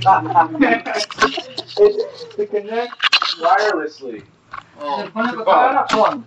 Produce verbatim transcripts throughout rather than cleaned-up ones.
It's to connect wirelessly. Oh, phone.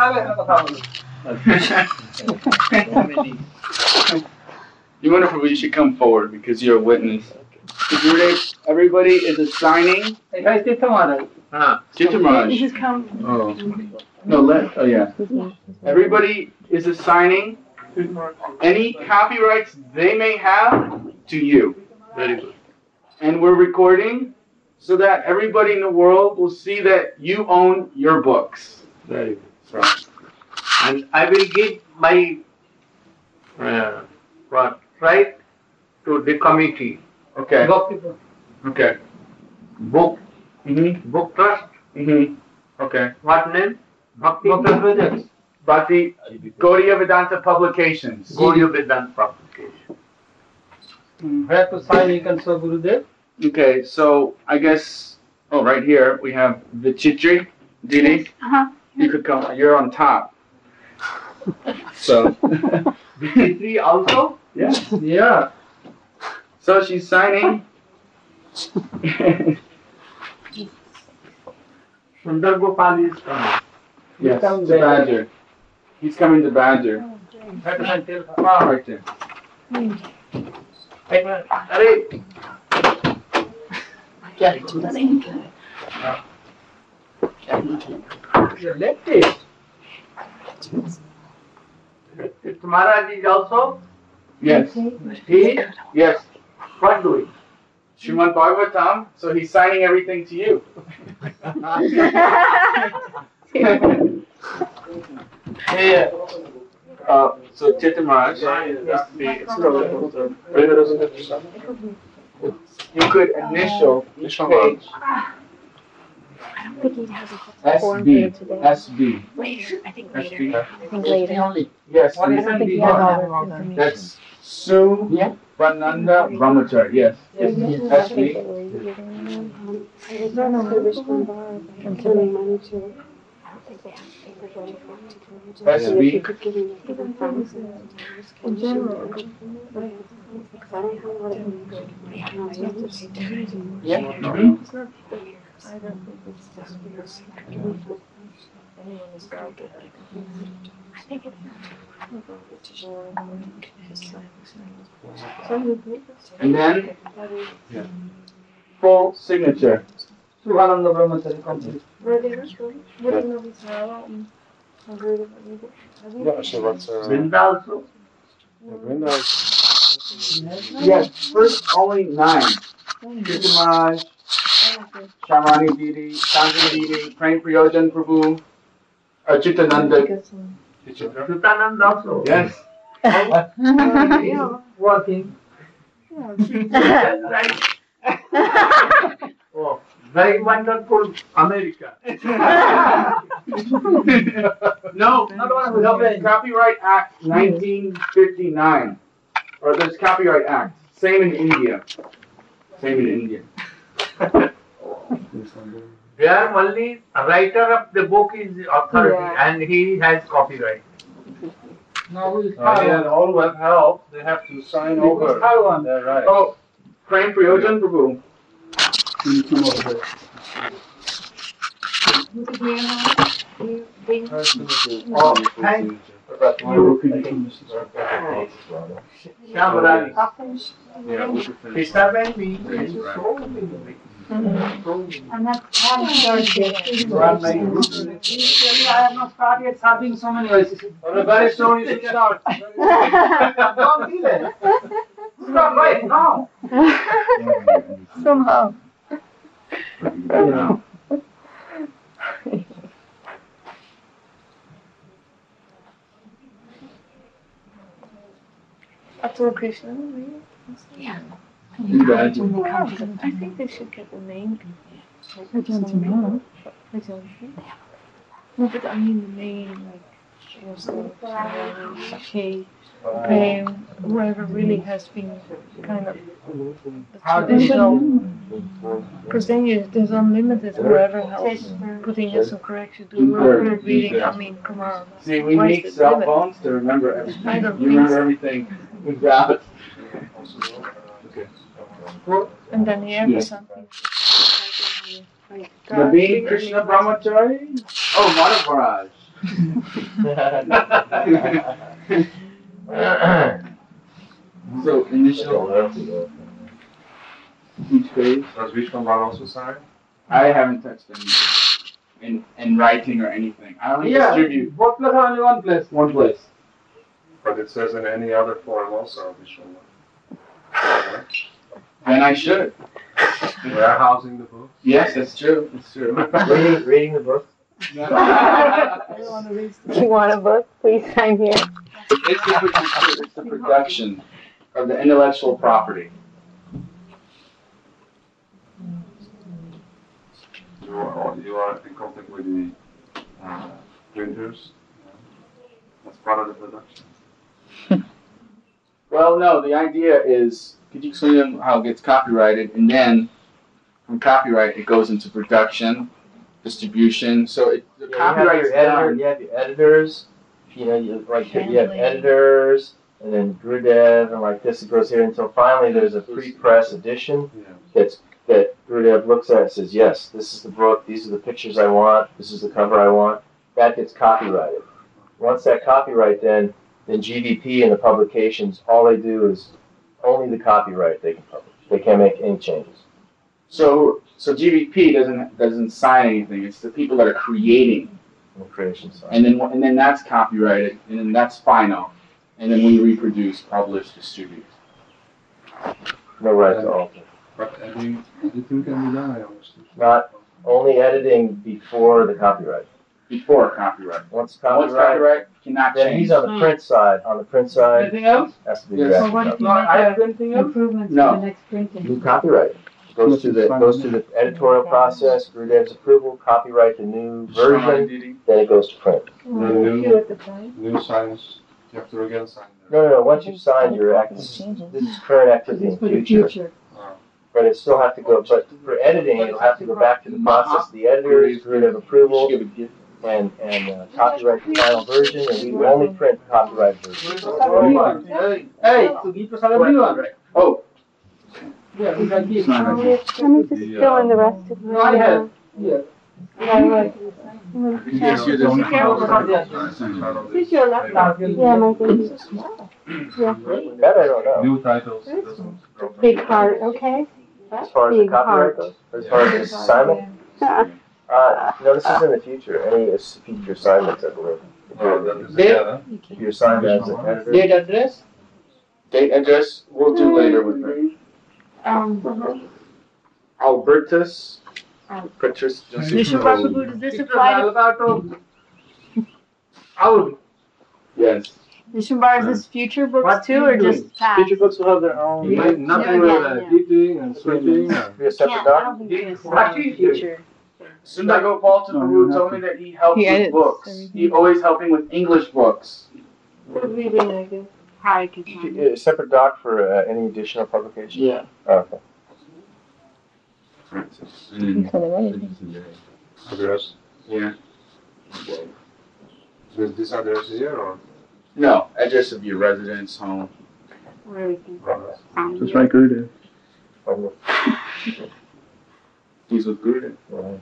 You wonder if you should come forward because you're a witness. Everybody is assigning. Ah, Chittamraj. Oh. No, let. Oh, yeah. Everybody is assigning any copyrights they may have to you. Very good. And we're recording so that everybody in the world will see that you own your books. Very good. So, and I will give my uh, what, right to the committee. Okay. Okay. Book. Mm-hmm. Book trust. Mm-hmm. Okay. What name? Bhakti Projects. Bhakti Gaudiya Vedanta Publications. Gaudiya Vedanta Publications. Where to sign you can show Gurudev? Okay, so I guess, oh, right here we have Vichitri, Didi. Uh-huh. You could come, you're on top. So, Vichitri also? Yeah. Yeah. So she's signing. Sundar Gopal is coming. Yes, to Badger. He's coming to Badger. Right there. Arey! Left it. Maharaj is also? Yes. He? Yes. What doing? Srimad Bhagavatam, so he's signing everything to you. Yeah. Uh, so Chittamraj, you could initial each page. I don't think he has a form S B. here today. S B. Later, I think S later. B. I think later. Yes. I don't think he has all the information. That's Su Vananda Brahmachari. Yes. S B. I don't know who Vishnu Bar from giving money to. I don't think they have papers ready for him to do. S B. You could give him different promises. In general. Because I don't have a lot of information. Yeah. Mm-hmm. I don't think it's just because anyone is guarded. I think it And then yeah. Full signature. Suhananda Brahmachari complete. Vrinda also? Yes, first only nine. Chittamraj, Shamani Didi, Shanti Didi, Prem Priyojan Prabhu, Achitananda. Sutananda also. Yes. Working. Right. Oh, very wonderful America. No, no, Copyright Act nineteen fifty-nine. Or there's Copyright Act. Same in India. Same in India. There only a writer of the book is authority Yeah. and he has copyright. No, we Uh, yeah, and all web help, they have to sign over. Taiwan. They're right. Oh, Prem Priyojan Prabhu. Oh, thank you. Shamrani. Krishna and me. I'm not having started yet. I have not started yet serving so many voices. Very soon you should start. Don't delay. Start right now. Somehow. Yeah. Atul Krishna, right? Yeah. Imagine. When they come to the, I think they should get the name. I don't know. I don't know. No, but I mean the name, like, Shay, Prem, whoever really has been kind of the traditional. Because then you, there's unlimited, whoever helps putting in some corrections, do whoever reading, I mean, come on. See, we Where's need the cell limit? phones to remember I everything. don't You think remember so. everything without. And then here Yeah. for something. Like, Naveen Krishna Brahmachari? Oh, Madhav So, initial. Each page. Does Vishwambar also sign? I haven't touched anything in, in writing or anything. I only Yeah, distribute both place are only one place. one place. But it says in any other form also Vishwambar. Then I should. Warehousing the books? Yes, that's true. That's true. Reading, reading the book. You want a book? Please sign here. It's the, it's the production of the intellectual property. You are, you are in contact with the uh, printers. That's part of the production. Well, no, the idea is, could you explain them how it gets copyrighted, and then from copyright it goes into production, distribution. So it, the Yeah, copyright you have your editor, you have your editors, you know, you like you have editors, and then Gurudev, and like this it goes here until finally there's a pre-press edition Yeah. that's that Gurudev looks at and says, yes, this is the book, these are the pictures I want, this is the cover I want. That gets copyrighted. Once that copyright then, then G V P and the publications, all they do is only the copyright they can publish. They can't make any changes. So so G V P doesn't doesn't sign anything. It's the people that are creating, On the creation side. and then and then that's copyrighted, and then that's final, and then we reproduce, publish, distribute. No right to alter. But editing, editing can be done, I understand. Not only editing before the copyright. Before copyright. Once Once copyright, copyright cannot then change. he's on the print side. On the print side, Anything else? has to be Yes. drafted So what up. if you No, I have make anything a else? improvements No. for the next printing? New copyright. Goes through the, goes through the editorial process, Gurudev's approval, copyright the new version, then it goes to print. Well, No, you at the time. New signs, you have to again sign them. No, no, no, once you've signed your act, this is current activity in future. Oh. But it still have to go, but for editing, it'll have to go back to the process, of the editors, Gurudev approval, and, and uh, copyright the final version, and we will only print copyright versions. Everyone. Hey, hey, to give us everyone. Oh, Yeah, we can give. Let me just fill in the rest of the. No, I have. Yeah. Yeah, right. Yes, you Be careful about that. Put your laptop. Yeah, my goodness. Yeah. That I don't know. New titles. Big heart, okay? As far as the Big copyright heart. goes, as far as this assignment, uh, no, this is in the future, any is future assignments, I believe. If Oh, you're- that is together. If you're assigned as an editor. Date address? date address we'll do later with her. Um, Albertus. Patrice. Bishop Prabhu, does this apply to, Out. Yes. Bishop Bar, is this future books What too, you or doing? just past? Future books will have their own. You make nothing with uh, editing and switching. and- Be a separate Can't, I doc? don't think it's What in you the future. Sundago Paul Tabaru told me that he helps He with edits books. everything. He's always helping with English books. Reading, I guess. Hi, Katana. A separate doc for uh, any additional publication? Yeah. Oh, okay. Address. Yeah. Is this address here or? No, address of your residence, home. Where we can Address. find That's it. right, Guru. Um, He's with Guru. right.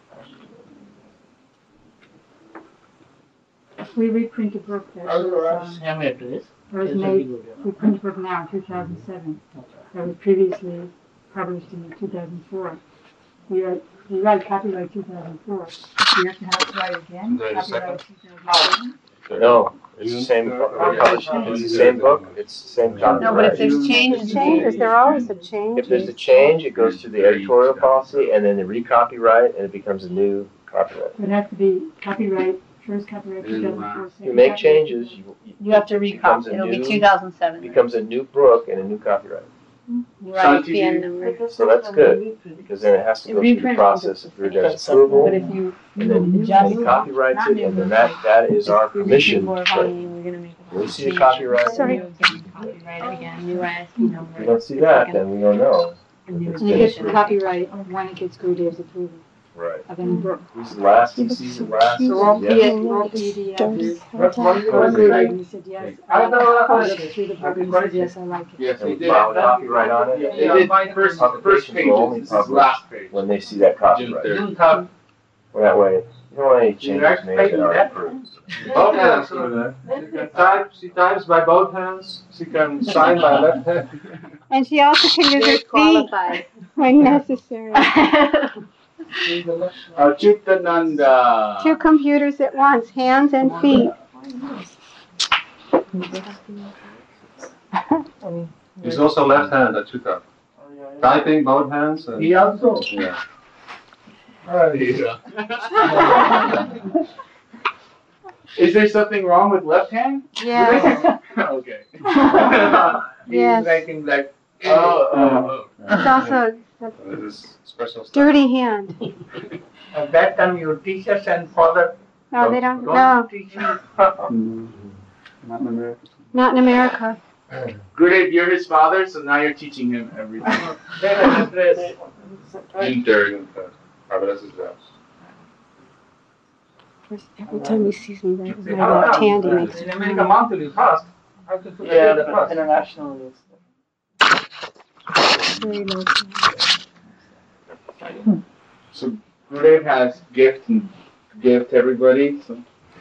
We reprint a book that was, um, Same address. was made, we print a book now in two thousand seven, that was previously published in two thousand four. We are, we write copyright two thousand four. We have to have it right again, There is a copyright two thousand seven. No, it's the same, it's the same book, it's the same copyright. No, but if there's changes, Changes, there are always some changes. If there's a change, it goes to the editorial policy, and then they re-copyright, and it becomes a new copyright. It has to be copyright, first copyright two thousand four. If you make changes, you, you have to becomes recopy. a It'll be new- two thousand seven. becomes a new book and a new copyright. Right, the end number. So that's good, because then it has to go through the process of Gurudev's approval, But if you and then adjust he copyrights it, and then that, that is our permission. more But volume, we're gonna make a when you see the change. copyright, Sorry. if Copyright it again, new I S P number. we don't see that, then we don't know. And new And it gets edition. copyright when it gets Gurudev's approval. Right. of any book. Who's the last? He sees the last. So all P Yes. all P D Fs. But one One was guy, like, he said, yes, I I don't know I what looked through the book and said, yes, I like it. Yes, And they we did. filed copyright on it. They did first, first Publications will only pages. This is publish last page. when they see that June copyright. third. June third. That way, you don't want any changes Direct made that payment. aren't approved. Both hands do that. She can type, she types by both hands, she can sign by left hand. And she also can use her feet qualified. when necessary. Achutananda. Two computers at once, hands and feet. He's also left hand at Chuta. Typing both hands and. He also. Yeah. Is there something wrong with left hand? Yes. Okay. Yes. Writing like. Oh, oh, oh. It's also This is special stuff. dirty hand. At that time, your teachers and father. No, they don't. No, teach you. Not in America. not in America. Gurudev, you're his father, so now you're teaching him everything. June third. Address is there. Every time he sees me, that my left hand, he makes In it. America, monthly fast. How to put Yeah, the the fast. international is. Very low. So Gurudev has gift and gift to everybody. So.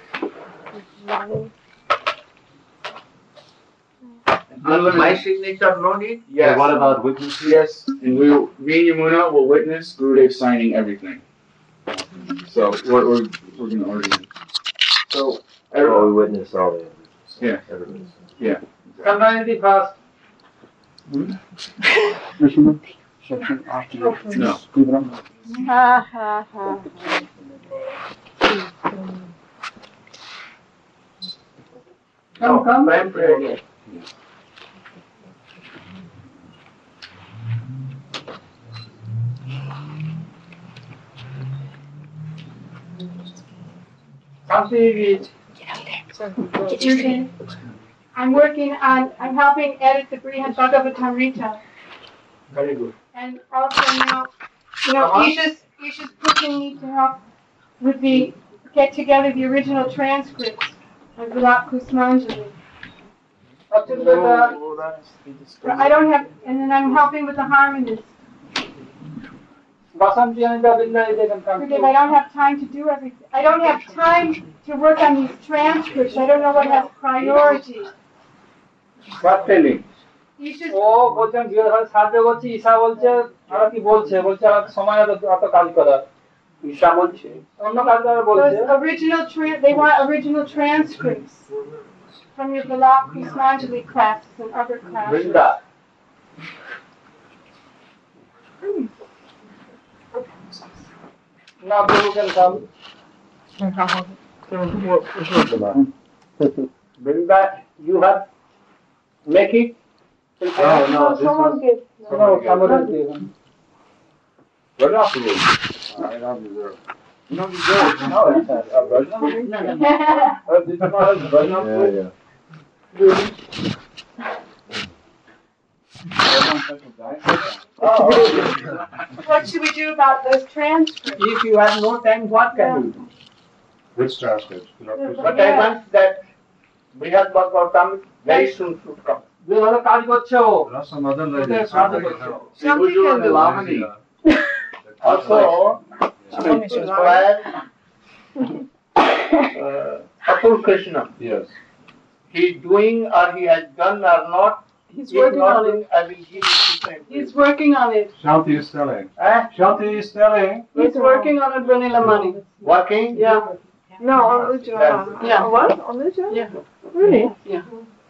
My signature, no need? Yes. what about witnesses? Yes, and we, will- me and Yamuna will witness Gurudev signing everything. So we're, we're, we're gonna order him. So, Oh, everyone, we witness all the. Yeah. Everybody's. Community fast. no. Ha ha ha. Come, come. Prime prayer. Something Get your hand. I'm working on, I'm helping edit the Brihad Bhagavatamrita. very good. And also now, you know, Isha's, Isha's pushing me to help with the, get together the original transcripts of Vilat Kusmanjali. Up to the, I don't have, and then I'm helping with the harmonies. Basam Janita Binda, they can come. Because I don't have time to do everything. I don't have time to work on these transcripts. I don't know what has priority. What telling? Isha's, ও বলছেন বিয়ে ঘরে সাথে বলছি ঈশা বলছে আর কি বলছে বলছে আর সময় এত এত কাজ করার ঈশা বলছে অন্য কাজ করা বলছে those original, tra- they want original transcripts from your Vilat Kusmanjali classes and other classes. Brinda না প্রভু কেন কাম Brinda you have make it Oh, no, this someone was- give. no somebody give. What else is it? I don't deserve. You don't deserve it. No, it's not. Uh, Rajna? Uh, did you not have Rajna? Yeah, yeah. Oh. What should we do about those transcripts? If you have no time, what can you do? Which transcript? Not which But I want that we have got for come very soon should come. যে ভালো কাজ করছে ও There are some other ওদের ladies. সাহায্য who করছে ও। help. See, we're doing the Lamani. Also, inspired uh, Atul Krishna. Yes. He doing or he has done or not. He's If working not on doing, it. I will give it to him. He's working on it. Shanti is telling. Eh? Shanti is telling. He's working on it, Vanilla Money. Working? Yeah. No, on the job. Yeah. What? On the job? Yeah. Really? Yeah.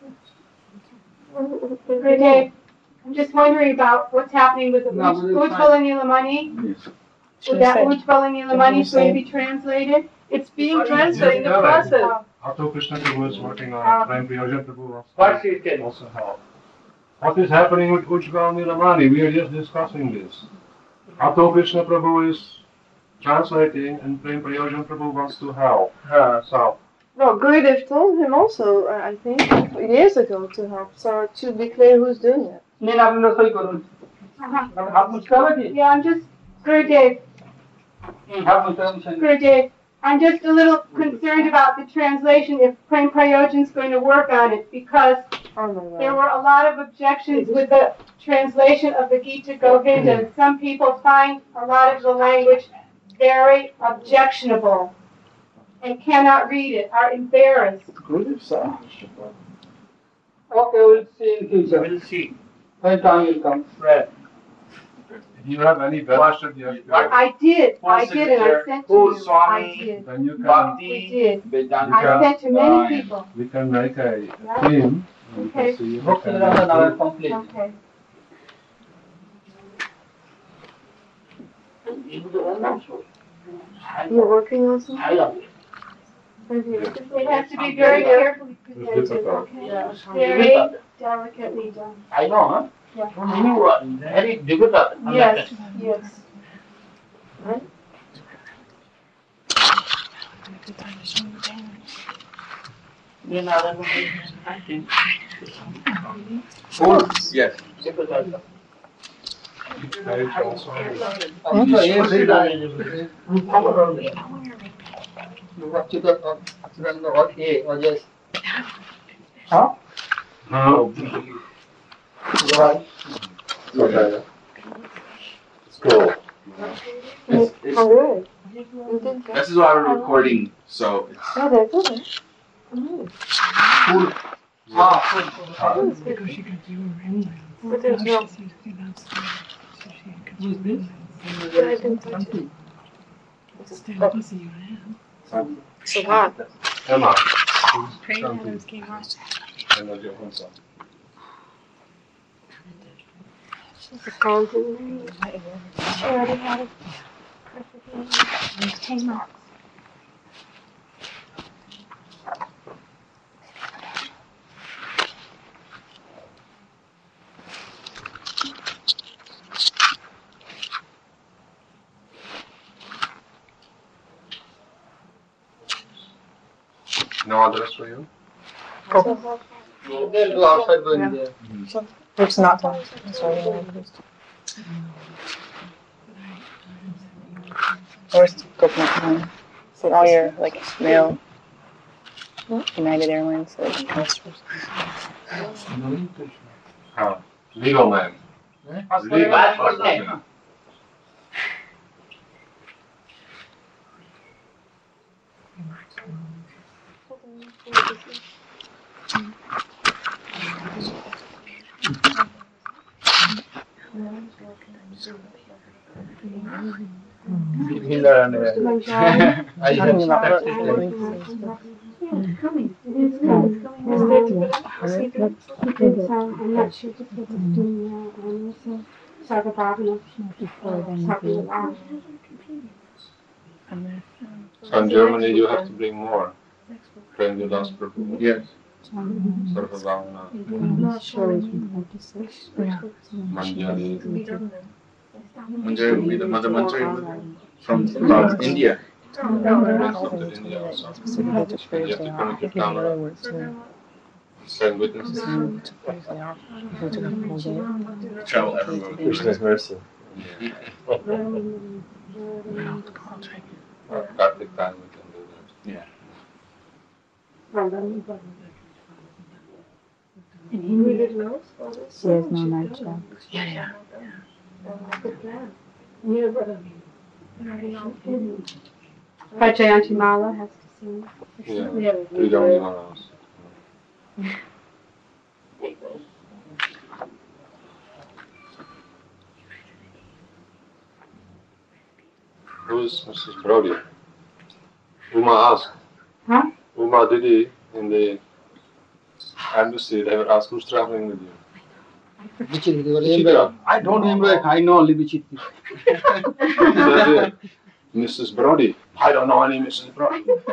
Good day. I'm just wondering about what's happening with the No, but it's Ujjwal Nilamani. With that Ujjwal Nilamani is going to be translated. It's being translated in the process. Atul Krishna Prabhu is working on Oh. it. Prem Priyojan Prabhu What also, she said. also help. What is happening with Ujjwal Nilamani? We are just discussing this. Atul Krishna Prabhu is translating and Prem Priyojan Prabhu wants to help. Uh, So, No, Gurudev told him also, uh, I think, years ago to help. So to be clear who's doing it. নিন আপনারা সই করুন। Uh-huh. হাত মুছতে হবে কি? Yeah, I'm just, Gurudev, Gurudev, I'm just a little concerned about the translation if Prem Prayojan's going to work on it because there were a lot of objections with the translation of the Gita Govinda. And some people find a lot of the language very objectionable and cannot read it, are embarrassed. Okay, we'll see in future. We'll see. When time will come. Right. If you have any benefit, you have to. I did, I did, and I sent to you. I did. Then you can. We did. I sent to many people. We can make a, a team. Okay. See Bhakti Rasa now is complete. Okay. You're working on something? It has to be very carefully presented, difficult. okay? Yeah. Very delicately done. I know, huh? Yeah. You are very difficult. Yes, yes. Food? Yes. Huh? No. Right. Okay. It's cool. It's, it's, Oh, really? You did that? this is why we're recording, so it's. Oh, they're good. Oh. Ah, But there's no. But I didn't touch it. So hot. Emma. Praying Adams came on. Energy of one son. She's a golden. She already had it. Perfectly. Ten marks. No address for you? they'll go outside going there. It's not done. That's why we have it. Where's Coconut Line? So all your like mail, United Airlines, like customers. Ah, legal man. Legal. Hitler and uh, I have Talking about started what- it. It's coming. It is coming. It's there to put up. See the- Because uh, I'm not sure to put it in uh, and also Sargabhavana talking about. So in Germany you have to bring more. Prem Vilas Prabhu. Yes. Sarvabhavana. Manjari. Manjari will be the Mother Manjari from uh, India. From India also. Specifically to praise You have they to are. come I to think in other Canada. words to Send witnesses. to praise they are. Go to the whole day. Travel everywhere. Krishna's mercy. Uh, Kartik time we can do that. Yeah. And he really knows all this. He has no night job. Yeah, yeah. Yeah, but Jayanti Mala has to sing. Yeah, we don't even know. Who's Missus Brody? Uma asked. Huh? Uma Didi in the embassy, they were asked who's traveling with you. Vichitra. I don't remember. I know only Vichitra. Missus Brody. I don't know any Missus Brody. No,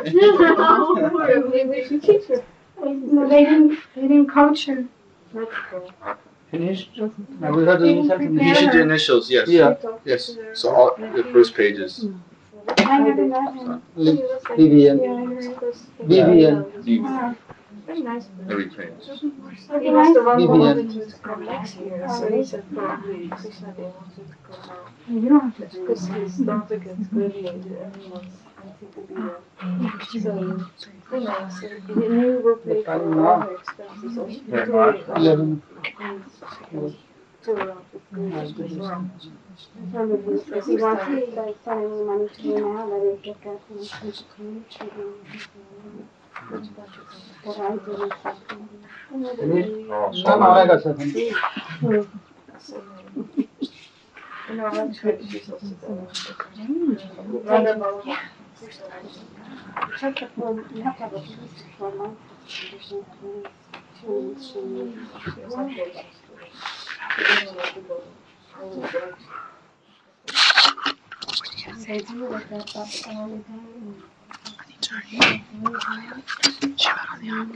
they didn't, they didn't coach her. Finished? Now we have the initials. You should do initials, yes. Yeah. Yes. So all the first pages. I never met him. Li- He was like- Vivian. Yeah, I heard this. Vivian. You- Wow. Very nice. Very famous. He was the one who wanted to come next year, so he said probably Krishna Dev wanted to come now. You don't have to do Because his daughter gets graduated and he wants Auntie to be there. So, very nice. He knew will pay for all her expenses. So she Yeah, told eleven. to around fifteen years as well. Because he wants to start sending money to you now, that he get that from the community. But I didn't something. না না অনেক আছে এখন You know, I'm sure she's also there. Rather than Check the form, you have to have a form, month. They do like that all the time.